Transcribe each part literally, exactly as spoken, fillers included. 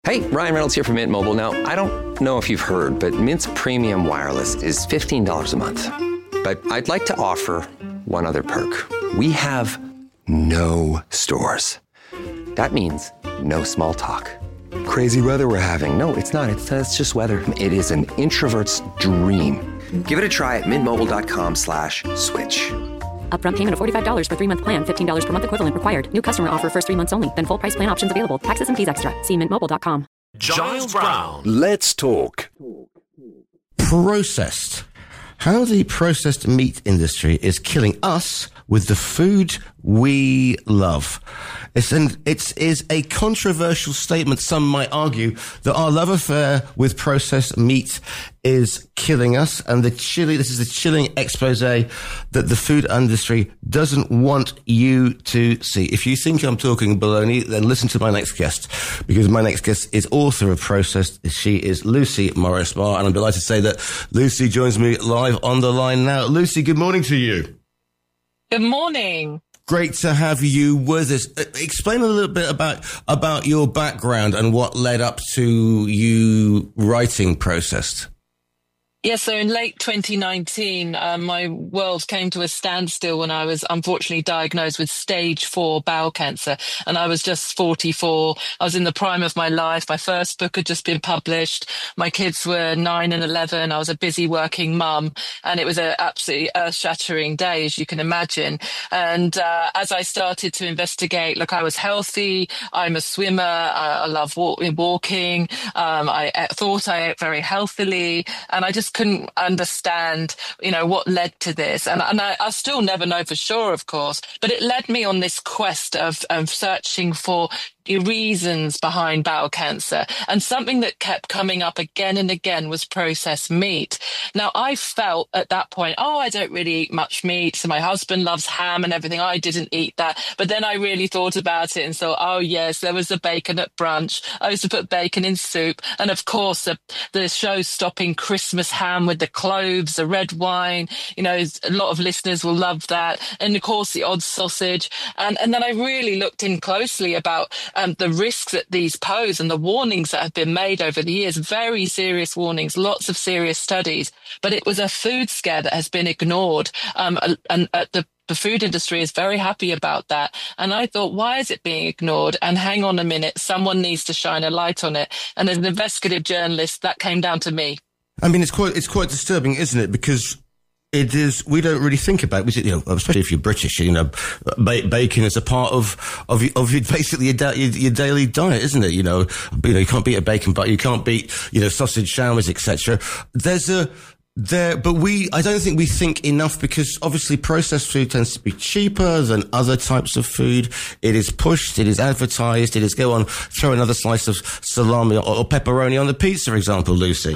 Hey, Ryan Reynolds here from Mint Mobile. Now, I don't know if you've heard, but Mint's premium wireless is fifteen dollars a month. But I'd like to offer one other perk. We have no stores. That means no small talk. Crazy weather we're having. No, it's not. It's, uh, it's just weather. It is an introvert's dream. Give it a try at mintmobile.com slash switch. Upfront payment of forty-five dollars for three-month plan, fifteen dollars per month equivalent required. New customer offer first three months only. Then full price plan options available. Taxes and fees extra. See mint mobile dot com. Giles Brown. Let's talk. Processed. How the processed meat industry is killing us with the food we love. It's an, it is a controversial statement. Some might argue that our love affair with processed meat is killing us, and the chilling, this is a chilling expose that the food industry doesn't want you to see. If you think I'm talking baloney, then listen to my next guest, because my next guest is author of Processed. She is Lucy Morris-Marr, and I'm delighted to say that Lucy joins me live on the line now. Lucy, good morning to you. Good morning. Great to have you with us. Explain a little bit about about your background and what led up to you writing Processed. Yeah, so in late twenty nineteen, uh, my world came to a standstill when I was unfortunately diagnosed with stage four bowel cancer. And I was just forty-four. I was in the prime of my life. My first book had just been published. My kids were nine and eleven. I was a busy working mum. And it was an absolutely earth-shattering day, as you can imagine. And uh, as I started to investigate, look, I was healthy. I'm a swimmer. I, I love walk, walking. Um, I thought I ate very healthily. And I just couldn't understand, you know, what led to this. And, and I, I still never know for sure, of course, but it led me on this quest of, of searching for reasons behind bowel cancer. And something that kept coming up again and again was processed meat. Now, I felt at that point, oh, I don't really eat much meat. So my husband loves ham and everything. I didn't eat that. But then I really thought about it and thought, oh, yes, there was the bacon at brunch. I used to put bacon in soup. And of course, the, the show-stopping Christmas ham with the cloves, the red wine. You know, a lot of listeners will love that. And of course, the odd sausage. And, and then I really looked in closely about Um, the risks that these pose and the warnings that have been made over the years, very serious warnings, lots of serious studies. But it was a food scare that has been ignored. Um, and uh, the The food industry is very happy about that. And I thought, why is it being ignored? And hang on a minute, someone needs to shine a light on it. And as an investigative journalist, that came down to me. I mean, it's quite, it's quite disturbing, isn't it? Because it is, we don't really think about it, you know, especially if you're British, you know, ba- bacon is a part of, of, of your, basically your, da- your, your daily diet, isn't it? You know, you know, you can't beat a bacon butter, you can't beat, you know, sausage showers, et cetera. There's a, there, but we, I don't think we think enough, because obviously processed food tends to be cheaper than other types of food. It is pushed, it is advertised, it is go on, throw another slice of salami or, or pepperoni on the pizza, for example, Lucy.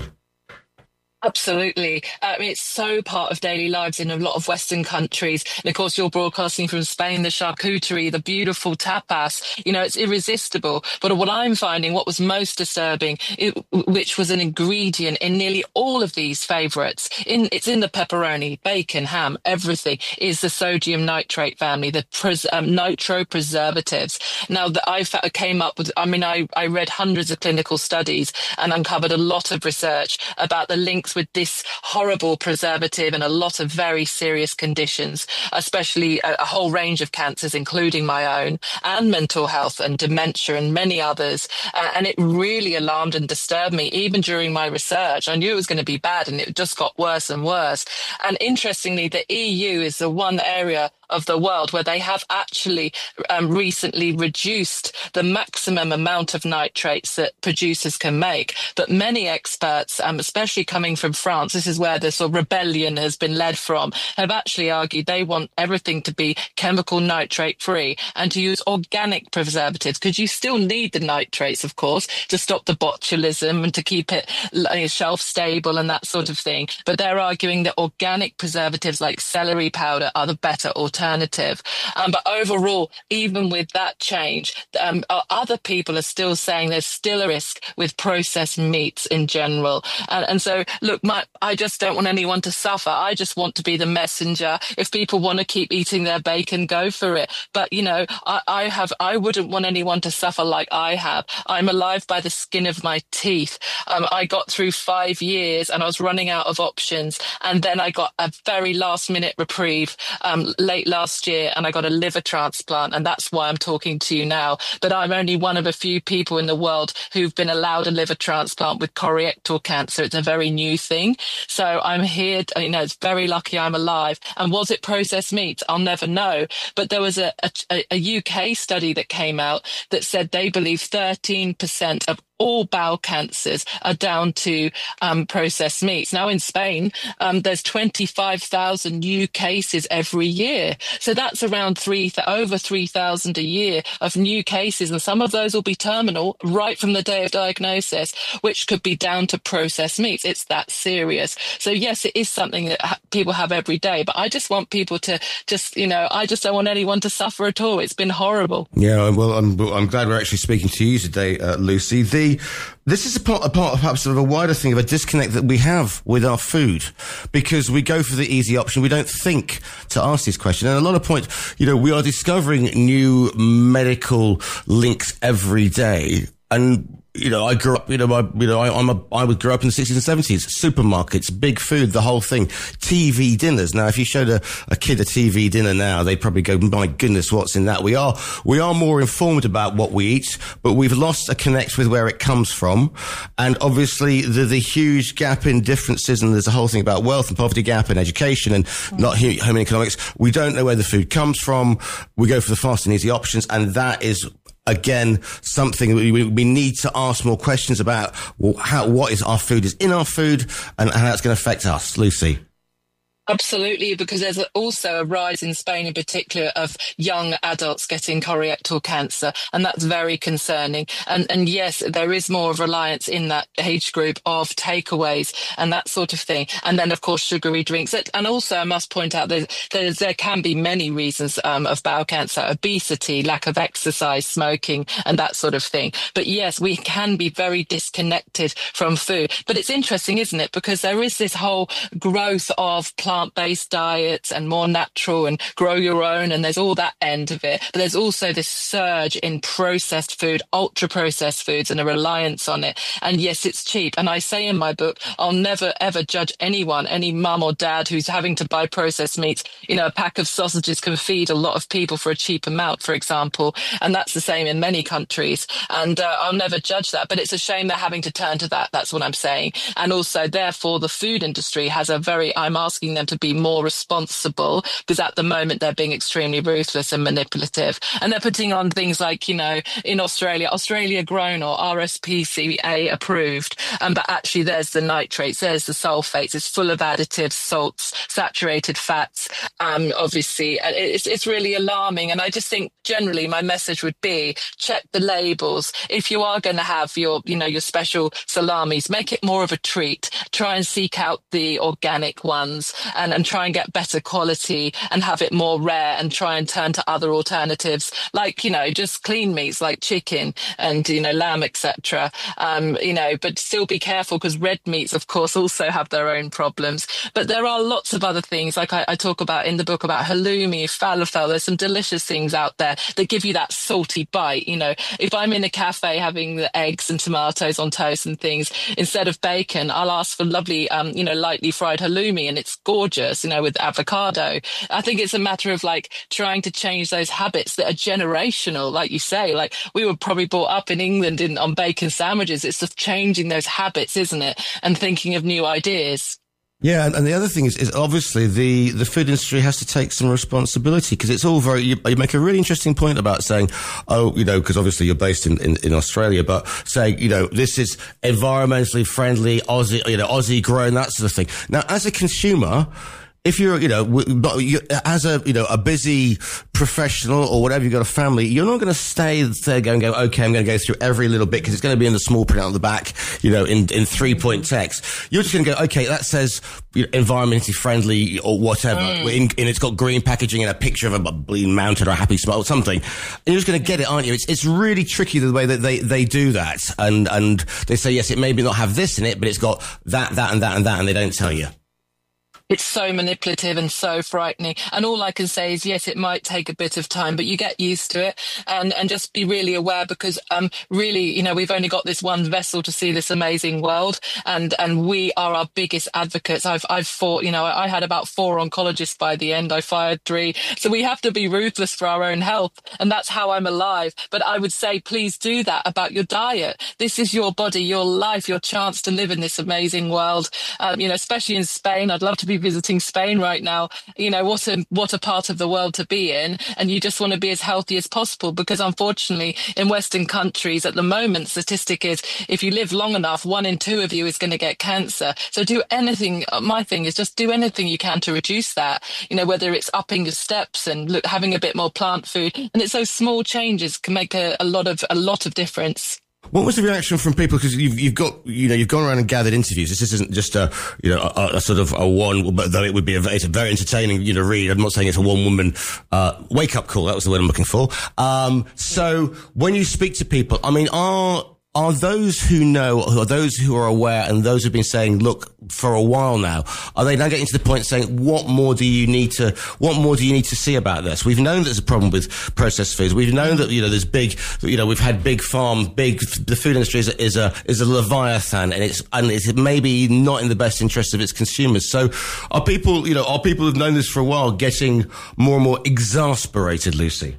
Absolutely. I mean, it's so part of daily lives in a lot of Western countries. And of course, you're broadcasting from Spain, the charcuterie, the beautiful tapas, you know, it's irresistible. But what I'm finding, what was most disturbing, it, which was an ingredient in nearly all of these favorites, in, it's in the pepperoni, bacon, ham, everything, is the sodium nitrate family, the pres, um, nitro preservatives. Now, that I came up with, I mean, I, I read hundreds of clinical studies and uncovered a lot of research about the links with this horrible preservative and a lot of very serious conditions, especially a, a whole range of cancers, including my own, and mental health and dementia and many others. Uh, and it really alarmed and disturbed me. Even during my research, I knew it was going to be bad, and it just got worse and worse. And interestingly, the E U is the one area of the world where they have actually um, recently reduced the maximum amount of nitrates that producers can make. But many experts, um, especially coming from France, this is where the sort of rebellion has been led from, have actually argued they want everything to be chemical nitrate free and to use organic preservatives, because you still need the nitrates, of course, to stop the botulism and to keep it shelf stable and that sort of thing. But they're arguing that organic preservatives like celery powder are the better alternative. alternative. Um, but overall, even with that change, um, other people are still saying there's still a risk with processed meats in general. And, and so, look, my, I just don't want anyone to suffer. I just want to be the messenger. If people want to keep eating their bacon, go for it. But, you know, I, I have, I wouldn't want anyone to suffer like I have. I'm alive by the skin of my teeth. Um, I got through five years and I was running out of options. And then I got a very last minute reprieve um, late last year, and I got a liver transplant. And that's why I'm talking to you now. But I'm only one of a few people in the world who've been allowed a liver transplant with colorectal cancer. It's a very new thing. So I'm here, you know, it's very lucky I'm alive. And was it processed meats? I'll never know. But there was a, a, a U K study that came out that said they believe thirteen percent of all bowel cancers are down to um, processed meats. Now in Spain, um, there's twenty-five thousand new cases every year. So that's around three, over three thousand a year of new cases. And some of those will be terminal right from the day of diagnosis, which could be down to processed meats. It's that serious. So yes, it is something that ha- people have every day, but I just want people to just, you know, I just don't want anyone to suffer at all. It's been horrible. Yeah, well, I'm, I'm glad we're actually speaking to you today, uh, Lucy. The This is a part, a part of perhaps of a wider thing of a disconnect that we have with our food, because we go for the easy option. We don't think to ask this question. And a lot of point, you know, we are discovering new medical links every day. And, you know, I grew up, you know, I, you know, I, I'm a, I would grow up in the sixties and seventies, supermarkets, big food, the whole thing, T V dinners. Now, if you showed a, a kid a T V dinner now, they'd probably go, my goodness, what's in that? We are, we are more informed about what we eat, but we've lost a connect with where it comes from. And obviously the, the huge gap in differences, and there's a whole thing about wealth and poverty gap and education and mm. not home economics. We don't know where the food comes from. We go for the fast and easy options. And that is, again, something we, we need to ask more questions about. Well, how, what is our food is in our food, and how it's going to affect us. Lucy. Absolutely, because there's also a rise in Spain in particular of young adults getting colorectal cancer, and that's very concerning. And, and yes, there is more reliance in that age group of takeaways and that sort of thing. And then, of course, sugary drinks. And also, I must point out that there's, there can be many reasons um, of bowel cancer: obesity, lack of exercise, smoking, and that sort of thing. But yes, we can be very disconnected from food. But it's interesting, isn't it? Because there is this whole growth of plant plant-based diets and more natural and grow your own, and there's all that end of it. But there's also this surge in processed food, ultra-processed foods, and a reliance on it. And yes, it's cheap. And I say in my book, I'll never, ever judge anyone, any mum or dad who's having to buy processed meats. You know, a pack of sausages can feed a lot of people for a cheap amount, for example. And that's the same in many countries. And uh, I'll never judge that. But it's a shame they're having to turn to that. That's what I'm saying. And also, therefore, the food industry has a very, I'm asking them to be more responsible, because at the moment they're being extremely ruthless and manipulative. And they're putting on things like, you know, in Australia, Australia grown or R S P C A approved. Um, but actually there's the nitrates, there's the sulfates, it's full of additives, salts, saturated fats. Um, obviously, it's, it's really alarming. And I just think generally my message would be check the labels. If you are going to have your, you know, your special salamis, make it more of a treat. Try and seek out the organic ones. And, and try and get better quality and have it more rare, and try and turn to other alternatives like, you know, just clean meats like chicken and, you know, lamb, et cetera. Um, you know, but still be careful, because red meats, of course, also have their own problems. But there are lots of other things, like I, I talk about in the book about halloumi, falafel. There's some delicious things out there that give you that salty bite. You know, if I'm in a cafe having the eggs and tomatoes on toast and things, instead of bacon, I'll ask for lovely, um, you know, lightly fried halloumi, and it's gorgeous, you know, with avocado. I think it's a matter of like trying to change those habits that are generational, like you say. Like we were probably brought up in England in, on bacon sandwiches. It's just changing those habits, isn't it? And thinking of new ideas. Yeah, and the other thing is, is obviously the, the food industry has to take some responsibility, because it's all very, you, you make a really interesting point about saying, oh, you know, because obviously you're based in, in, in Australia, but saying, you know, this is environmentally friendly, Aussie, you know, Aussie grown, that sort of thing. Now, as a consumer, if you're, you know, you, as a, you know, a busy professional or whatever, you've got a family, you're not going to stay there going, go, okay, I'm going to go through every little bit because it's going to be in the small print on the back, you know, in, in three point text. You're just going to go, okay, that says you know, environmentally friendly or whatever. Mm. In, and it's got green packaging and a picture of a bleeding mountain or a happy smile or something. And you're just going to get it, aren't you? It's, it's really tricky the way that they, they do that. And, and they say, yes, it may not have this in it, but it's got that, that and that and that. And they don't tell you. It's so manipulative and so frightening. And all I can say is, yes, it might take a bit of time, but you get used to it and, and just be really aware because, um, really, you know, we've only got this one vessel to see this amazing world and, and we are our biggest advocates. I've, I've fought, you know, I had about four oncologists by the end. I fired three. So we have to be ruthless for our own health. And that's how I'm alive. But I would say, please do that about your diet. This is your body, your life, your chance to live in this amazing world. Um, you know, especially in Spain, I'd love to be visiting Spain right now. You know, what a what a part of the world to be in, and you just want to be as healthy as possible because unfortunately in Western countries at the moment, statistic is if you live long enough, one in two of you is going to get cancer. So do anything, my thing is just do anything you can to reduce that, you know, whether it's upping your steps and look, having a bit more plant food, and it's those small changes can make a, a lot of a lot of difference. What was the reaction from people? Because you've, you've got, you know, you've gone around and gathered interviews. This isn't just a, you know, a, a sort of a one, but though it would be a, it's a very entertaining, you know, read. I'm not saying it's a one woman, uh, wake up call. That was the word I'm looking for. Um, so when you speak to people, I mean, are, are those who know, are those who are aware and those who've been saying, look, for a while now, are they now getting to the point saying, what more do you need to, what more do you need to see about this? We've known there's a problem with processed foods. We've known that, you know, there's big, you know, we've had big farm, big, the food industry is a, is a, is a leviathan and it's, and it's maybe not in the best interest of its consumers. So are people, you know, are people who've known this for a while getting more and more exasperated, Lucy?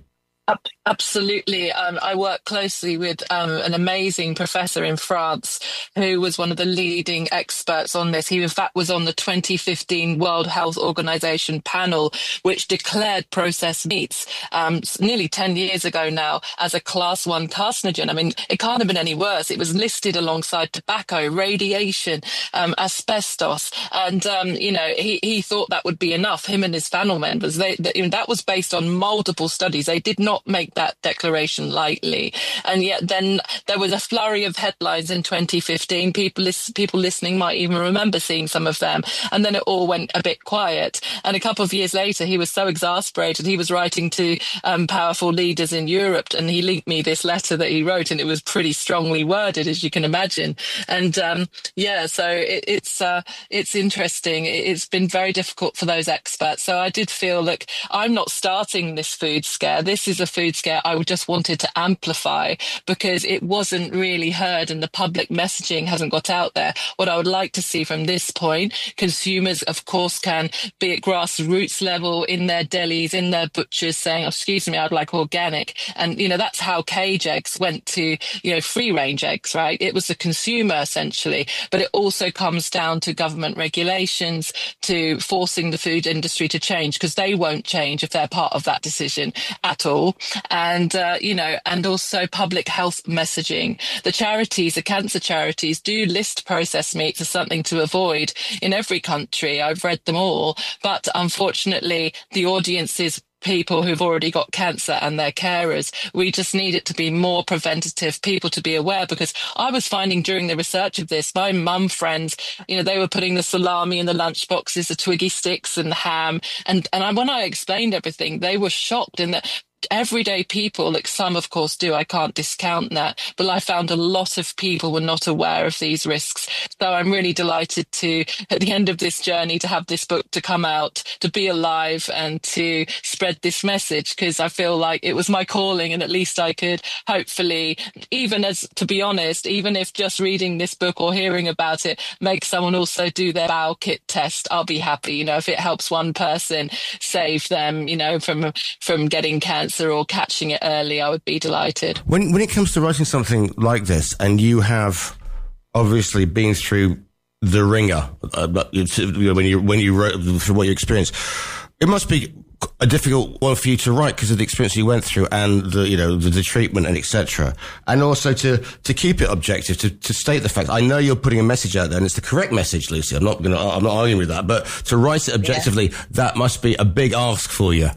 Absolutely. Um, I work closely with um, an amazing professor in France who was one of the leading experts on this. He, in fact, was on the twenty fifteen World Health Organization panel, which declared processed meats um, nearly ten years ago now as a class one carcinogen. I mean, it can't have been any worse. It was listed alongside tobacco, radiation, um, asbestos. And, um, you know, he, he thought that would be enough, him and his panel members. They, they, that was based on multiple studies. They did not make that declaration lightly, and yet then there was a flurry of headlines in twenty fifteen. People, lis- people listening might even remember seeing some of them, and then it all went a bit quiet. And a couple of years later, he was so exasperated, he was writing to um, powerful leaders in Europe, and he linked me this letter that he wrote, and it was pretty strongly worded, as you can imagine. And um, yeah, so it, it's uh, it's interesting. It's been very difficult for those experts. So I did feel, look, I'm not starting this food scare. This is a food scare I just wanted to amplify because it wasn't really heard and the public messaging hasn't got out there. What I would like to see from this point, consumers, of course, can be at grassroots level in their delis, in their butchers saying, oh, excuse me, I'd like organic. And, you know, that's how cage eggs went to, you know, free range eggs, right? It was the consumer essentially, but it also comes down to government regulations, to forcing the food industry to change because they won't change if they're part of that decision at all. And, uh, you know, and also public health messaging. The charities, the cancer charities do list processed meats as something to avoid in every country. I've read them all. But unfortunately, the audience is people who've already got cancer and their carers. We just need it to be more preventative, people to be aware, because I was finding during the research of this, my mum friends, you know, they were putting the salami in the lunch boxes, the Twiggy sticks and the ham. And, and I, when I explained everything, they were shocked in that everyday people, like some of course do, I can't discount that, but I found a lot of people were not aware of these risks. So I'm really delighted to, at the end of this journey, to have this book to come out, to be alive and to spread this message, because I feel like it was my calling, and at least I could hopefully, even as, to be honest, even if just reading this book or hearing about it makes someone also do their bowel kit test, I'll be happy. You know, if it helps one person save them, you know, from from getting cancer or catching it early, I would be delighted. When when it comes to writing something like this, and you have obviously been through the ringer, uh, but when you when you wrote through what you experienced, it must be a difficult one for you to write because of the experience you went through and the, you know, the, the treatment and et cetera. And also to, to keep it objective, to, to state the fact. I know you're putting a message out there and it's the correct message, Lucy. I'm not going to, I'm not arguing with that, but to write it objectively, yeah. that must be a big ask for you.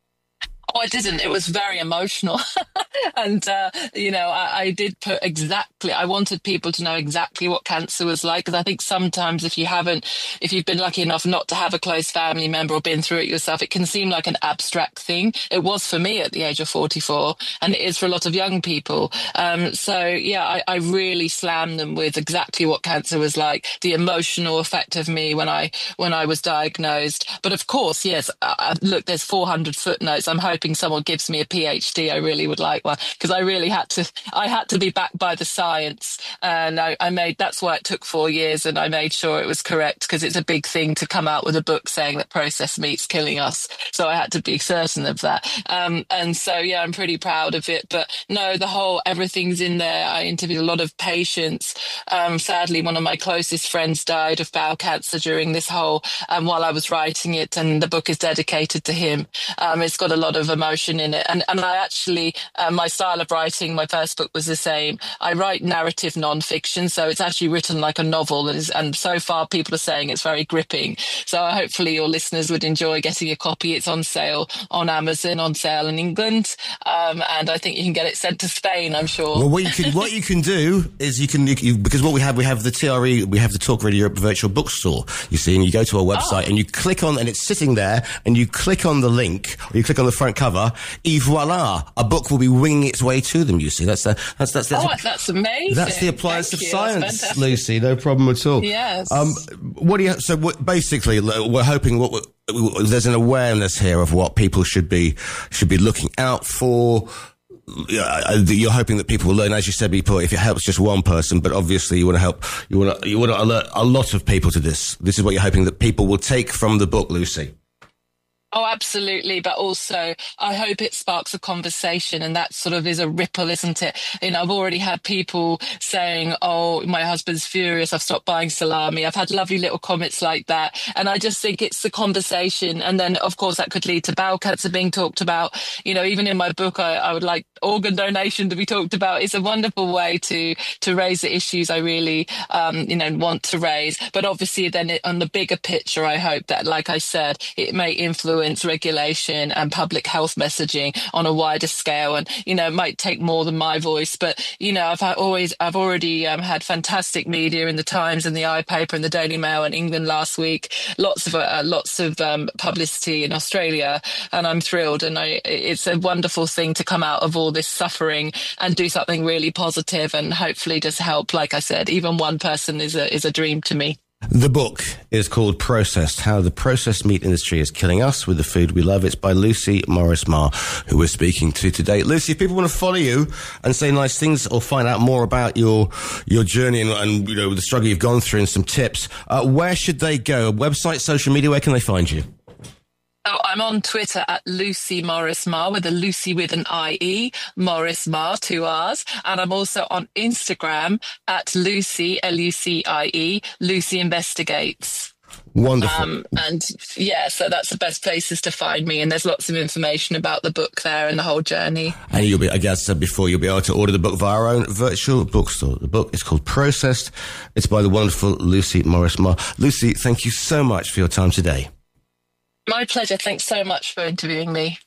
Oh, I didn't. It was very emotional. and, uh, you know, I, I did put exactly, I wanted people to know exactly what cancer was like. Because I think sometimes if you haven't, if you've been lucky enough not to have a close family member or been through it yourself, it can seem like an abstract thing. It was for me at the age of forty-four, and it is for a lot of young people. Um, so, yeah, I, I really slammed them with exactly what cancer was like, the emotional effect of me when I, when I was diagnosed. But of course, yes, uh, look, there's four hundred footnotes. I'm hoping someone gives me a PhD. I really would like one because I really had to, I had to be backed by the science, and I, I made, that's why it took four years and I made sure it was correct because it's a big thing to come out with a book saying that processed meat's killing us. So I had to be certain of that. Um, and so, yeah, I'm pretty proud of it, but no, the whole, everything's in there. I interviewed a lot of patients. Um, sadly, one of my closest friends died of bowel cancer during this whole, um, while I was writing it, and the book is dedicated to him. Um, it's got a lot of emotion in it. And, and I actually, uh, my style of writing, my first book was the same. I write narrative nonfiction, so it's actually written like a novel. And, is, and so far people are saying it's very gripping. So hopefully your listeners would enjoy getting a copy. It's on sale on Amazon, on sale in England. Um, and I think you can get it sent to Spain, I'm sure. Well, what you can, what you can do is you can, you, because what we have, we have the T R E, we have the Talk Radio Europe virtual bookstore, you see, and you go to our website oh. and you click on, and it's sitting there, and you click on the link, or you click on the front cover, et voila, a book will be winging its way to them, you see. That's the, that's, that's, that's, oh, that's amazing. That's the appliance Thank of you. science, Lucy. No problem at all. Yes. Um, what do you, so what, basically, we're hoping what, there's an awareness here of what people should be, should be looking out for. You're hoping that people will learn, as you said, people, if it helps just one person, but obviously you want to help, you want to, you want to alert a lot of people to this. This is what you're hoping that people will take from the book, Lucy. Oh, absolutely. But also, I hope it sparks a conversation, and that sort of is a ripple, isn't it? You know, I've already had people saying, oh, my husband's furious, I've stopped buying salami. I've had lovely little comments like that. And I just think it's the conversation. And then, of course, that could lead to bowel cancer being talked about. You know, even in my book, I, I would like organ donation to be talked about. It's a wonderful way to, to raise the issues I really, um, you know, want to raise. But obviously, then it, on the bigger picture, I hope that, like I said, it may influence regulation and public health messaging on a wider scale. And, you know, it might take more than my voice, but, you know, I've had always, I've already um, had fantastic media in the Times and the iPaper and the Daily Mail in England last week, lots of, uh, lots of um, publicity in Australia. And I'm thrilled. And I, it's a wonderful thing to come out of all this suffering and do something really positive and hopefully just help. Like I said, even one person is a, is a dream to me. The book is called Processed, How the Processed Meat Industry is Killing Us with the Food We Love. It's by Lucy Morris-Marr, who we're speaking to today. Lucy, if people want to follow you and say nice things or find out more about your your journey and, and you know, the struggle you've gone through and some tips, uh, where should they go? Website, social media, where can they find you? Oh, I'm on Twitter at Lucy Morris-Marr, with a Lucy with an I E, Morris-Marr, two R's. And I'm also on Instagram at Lucy, L U C I E, Lucy Investigates. Wonderful. Um, and yeah, so that's the best places to find me. And there's lots of information about the book there and the whole journey. And you'll be, I guess I said before, you'll be able to order the book via our own virtual bookstore. The book is called Processed. It's by the wonderful Lucy Morris-Marr. Lucy, thank you so much for your time today. My pleasure. Thanks so much for interviewing me.